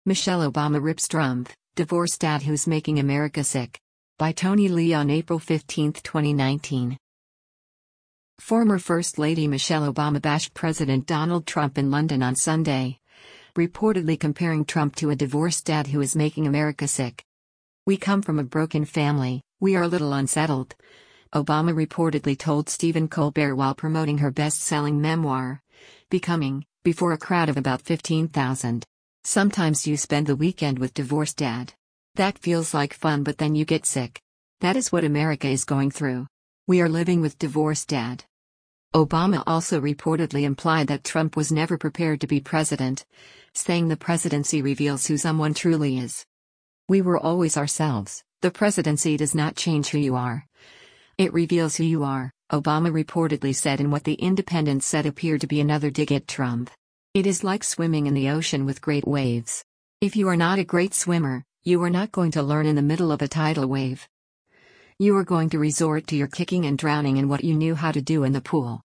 Michelle Obama rips Trump, divorced dad who's making America sick. By Tony Lee on April 15, 2019. Former First Lady Michelle Obama bashed President Donald Trump in London on Sunday, reportedly comparing Trump to a divorced dad who is making America sick. "We come from a broken family, we are a little unsettled," Obama reportedly told Stephen Colbert while promoting her best-selling memoir, Becoming, before a crowd of about 15,000. "Sometimes you spend the weekend with divorced dad. That feels like fun, but then you get sick. That is what America is going through. We are living with divorced dad." Obama also reportedly implied that Trump was never prepared to be president, saying the presidency reveals who someone truly is. "We were always ourselves. The presidency does not change who you are. It reveals who you are," Obama reportedly said in what The Independent said appeared to be another dig at Trump. "It is like swimming in the ocean with great waves. If you are not a great swimmer, you are not going to learn in the middle of a tidal wave. You are going to resort to your kicking and drowning in what you knew how to do in the pool."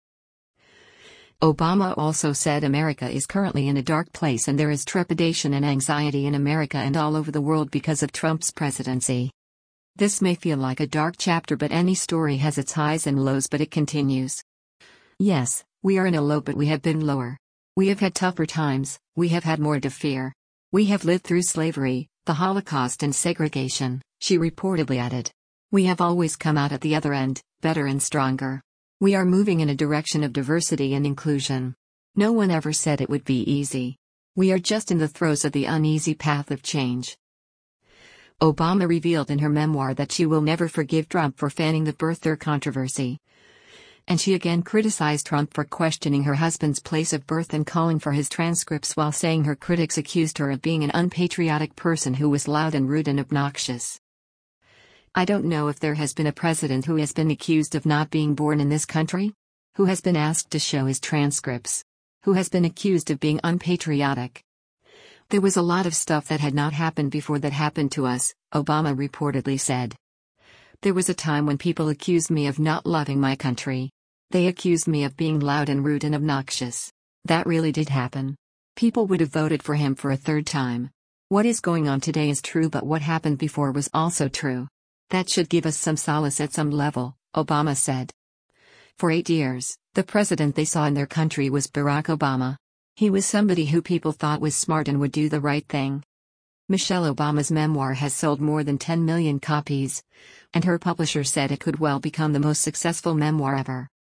Obama also said America is currently in a dark place and there is trepidation and anxiety in America and all over the world because of Trump's presidency. "This may feel like a dark chapter, but any story has its highs and lows, but it continues. Yes, we are in a low, but we have been lower. We have had tougher times, we have had more to fear. We have lived through slavery, the Holocaust and segregation," she reportedly added. "We have always come out at the other end, better and stronger. We are moving in a direction of diversity and inclusion. No one ever said it would be easy. We are just in the throes of the uneasy path of change." Obama revealed in her memoir that she will never forgive Trump for fanning the birther controversy. And she again criticized Trump for questioning her husband's place of birth and calling for his transcripts, while saying her critics accused her of being an unpatriotic person who was loud and rude and obnoxious. "I don't know if there has been a president who has been accused of not being born in this country, who has been asked to show his transcripts, who has been accused of being unpatriotic. There was a lot of stuff that had not happened before that happened to us," Obama reportedly said. "There was a time when people accused me of not loving my country. They accused me of being loud and rude and obnoxious. That really did happen. People would have voted for him for a third time. What is going on today is true, but what happened before was also true. That should give us some solace at some level," Obama said. For 8 years, the president they saw in their country was Barack Obama. He was somebody who people thought was smart and would do the right thing. Michelle Obama's memoir has sold more than 10 million copies, and her publisher said it could well become the most successful memoir ever.